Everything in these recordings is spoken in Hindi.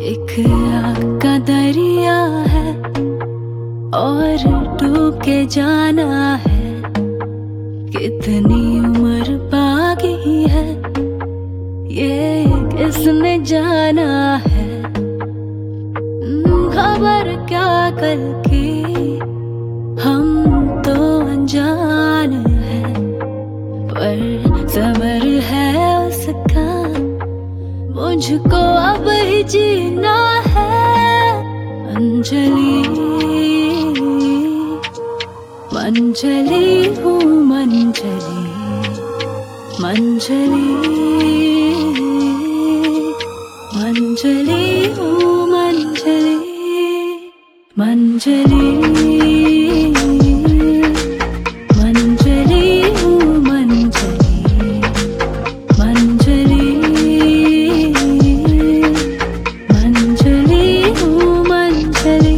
एक आग का दरिया है और डूब के जाना है। कितनी उम्र बाकी है ये किसने जाना है। खबर क्या कल की, हम तो अनजान है, पर सबर है उसका मुझको अब ही जीना है। अंजलि मंजली हूँ मंजली, मंजली मंजली हूँ मंजली, मंजली मंजली हूँ मंजली, मंजली मंजली हूँ मंजली।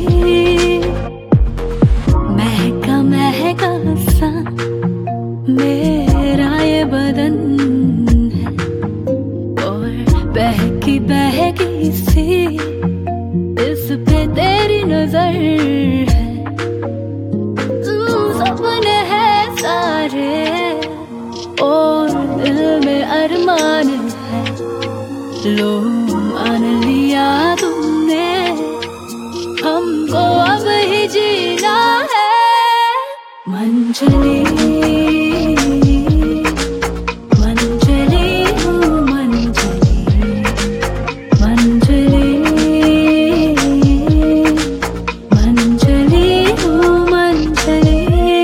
महका महका सा मेरा ये बदन है और बहकी बहकी सी इस पे तेरी नजर है। सपने हैं सारे और दिल में अरमान है, लो मान लिया तुमने, हमको अब ही जीना है। मंजली मंजली हूँ मंजली, मंजली मंजली हूँ मंजली।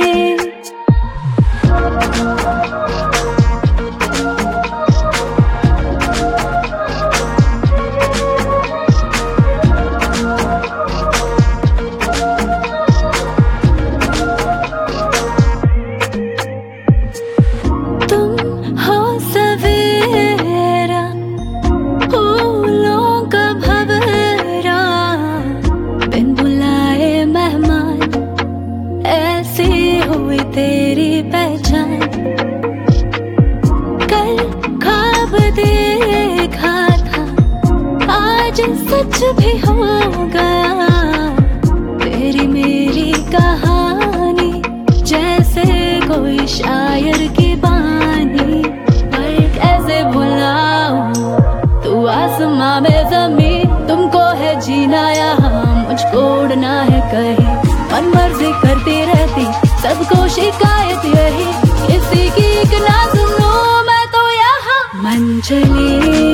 तेरी पहचान कल ख्वाब देखा था, आज सच भी हो गया। तेरी मेरी कहानी जैसे कोई शायर की बानी, पर कैसे भुलाऊं तू आसमां में ज़मीन। तुमको है जीना यहाँ, मुझको उड़ना है कहीं, मन मर्जी करती रहती सबको शिकायत यही, किसी की एक ना सुनूं मैं तो यहाँ। मंजली